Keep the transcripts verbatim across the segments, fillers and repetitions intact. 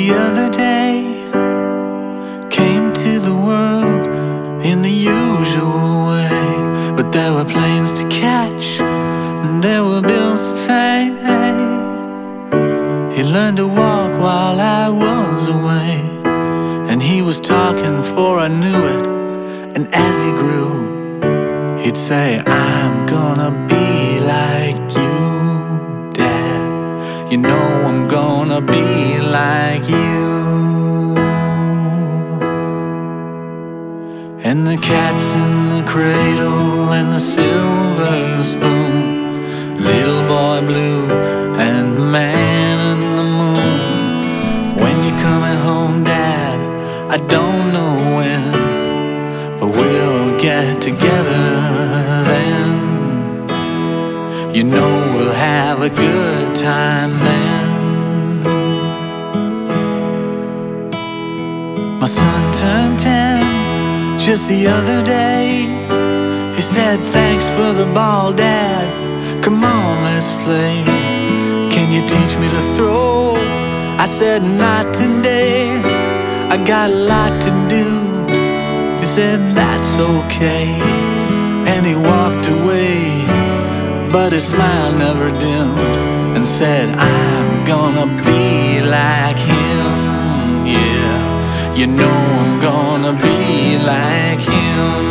the other day came to the world in the usual way, but there were planes to catch and there were bills to pay. He learned to walk while I was away, and he was talking before I knew it. And as he grew, he'd say, I'm gonna be like you, Dad. You know I'm gonna be like you. And the cat's in the cradle and the silver spoon, little boy blue and the man in the moon. When you're coming home, Dad, I don't know when, but we'll get together then. You know we'll have a good time then. My son turned ten just the other day. He said, thanks for the ball, Dad. Come on, let's play. Can you teach me to throw? I said, not today. I got a lot to do. He said, that's okay. And he walked away, but his smile never dimmed, and said, I'm gonna be like him. Yeah, you know I'm gonna be like him.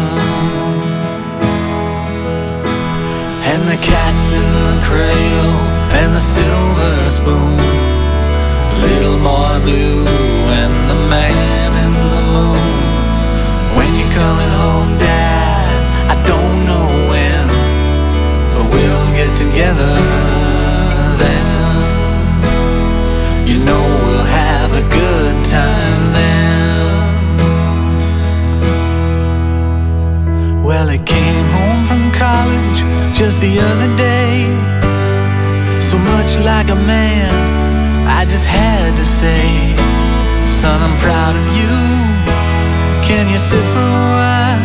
And the cat's in the cradle and the silver spoon, little boy blue and the man in the moon. When you're coming home, Dad, I don't know when, but we'll get together then. You know we'll have a good time then. Well, he came home from college just the other day, so much like a man, I just had to say, son, I'm proud of you. Can you sit for a while?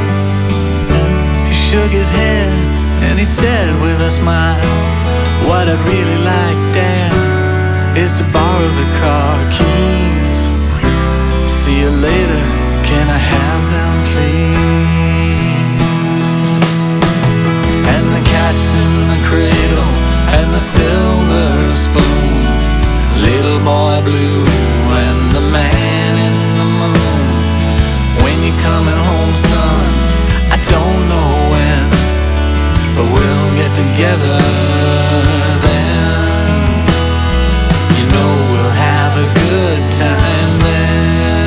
He shook his head and he said with a smile, what I'd really like, Dad, is to borrow the car keys. See you later, can I have them please? And the cat's in the cradle and the silver spoon, little boy blue and the man in the moon. When you're coming home, son, I don't know when, but we'll get together then. You know we'll have a good time then.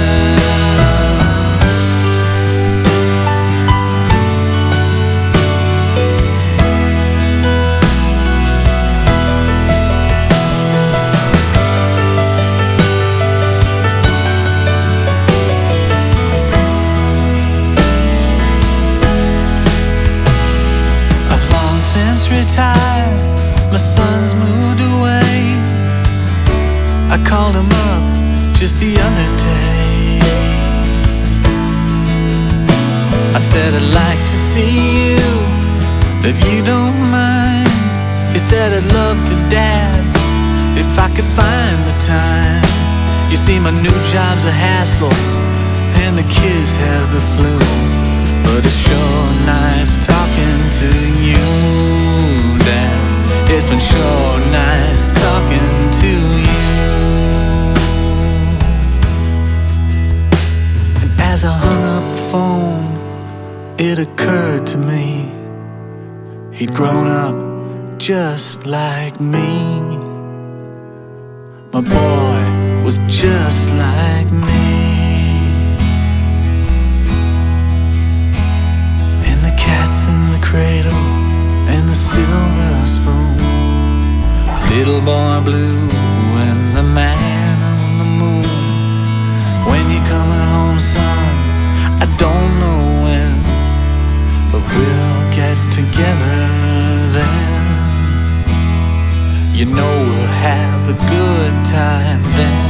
Retired, my son's moved away. I called him up just the other day. I said, I'd like to see you, if you don't mind. He said, I'd love to, Dad, if I could find the time. You see, my new job's a hassle and the kids have the flu, but it's sure nice talking to you, Dad. It's been sure nice talking to you. And as I hung up the phone, it occurred to me, he'd grown up just like me. My boy was just like me. In the cradle and the silver spoon, little boy blue and the man on the moon. When you're coming home, son, I don't know when, but we'll get together then. You know we'll have a good time then.